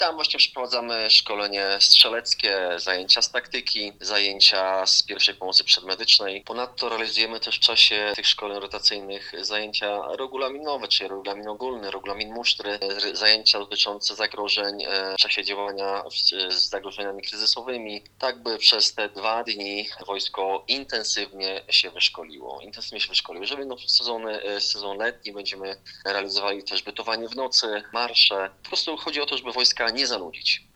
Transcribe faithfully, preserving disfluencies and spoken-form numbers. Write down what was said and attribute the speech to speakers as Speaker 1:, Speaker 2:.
Speaker 1: Tam właśnie przeprowadzamy szkolenie strzeleckie, zajęcia z taktyki, zajęcia z pierwszej pomocy przedmedycznej. Ponadto realizujemy też w czasie tych szkoleń rotacyjnych zajęcia regulaminowe, czyli regulamin ogólny, regulamin musztry, zajęcia dotyczące zagrożeń w czasie działania z zagrożeniami kryzysowymi, tak by przez te dwa dni wojsko intensywnie się wyszkoliło. Intensywnie się wyszkoliło. Jeżeli no, sezony, sezon letni będziemy realizowali też bytowanie w nocy, marsze. Po prostu chodzi o to, żeby wojska nie zanudzić.